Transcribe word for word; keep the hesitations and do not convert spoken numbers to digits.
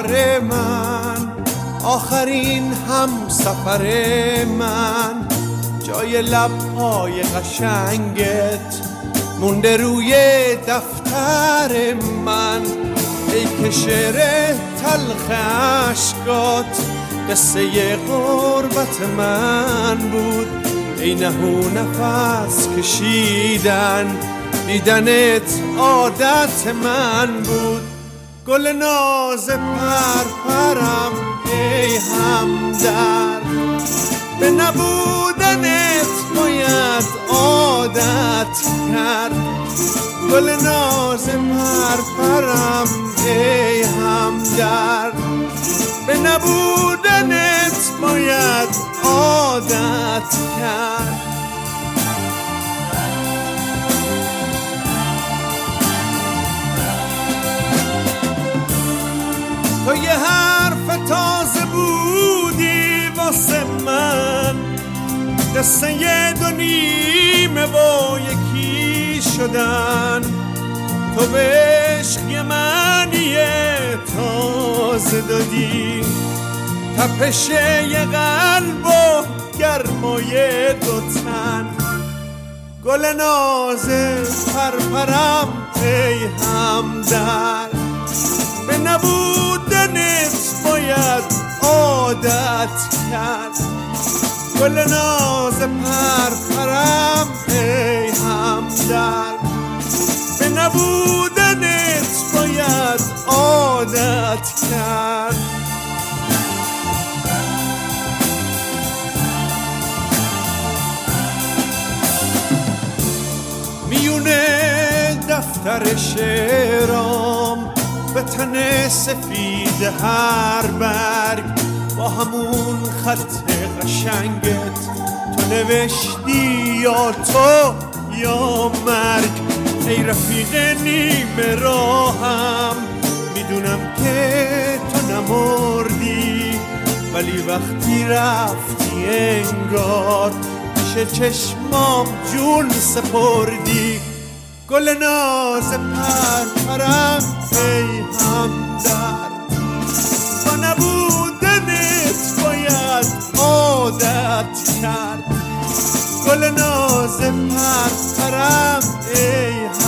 سفر من، آخرین هم سفر من، جای لبهای قشنگت مونده روی دفتر من. ای که شعر تلخ عشقات قصه غربت من بود، ای نهو نفس کشیدن دیدنت عادت من بود. گل ناز پرپرم ای همدرد، به نبودنت باید عادت کرد. گل ناز پرپرم ای همدرد، به نبودنت باید عادت کرد. تو یه حرف تازه بودی واسه من، قصه یه دو نیمه با یکی شدن. تو به عشق یه معنی تازه دادی، تپش یه قلب و گرمای دو تن. گل ناز پرپرم ای همدرد، به نبودنت باید عادت کرد. گل ناز پرپرم ای همدرد، به نبودنت باید عادت کرد. میونه دفتر شعرام به تن سفید هر برگ، با همون خط قشنگت تو نوشتی یا تو یا مرگ. ای رفیق نیمه راهم، میدونم که تو نمردی، ولی وقتی رفتی انگار پیش چشمام جون سپردی. گل ناز پرپرم ای همدرد، با نبودنت باید عادت کرد. گل ناز پرپرم ای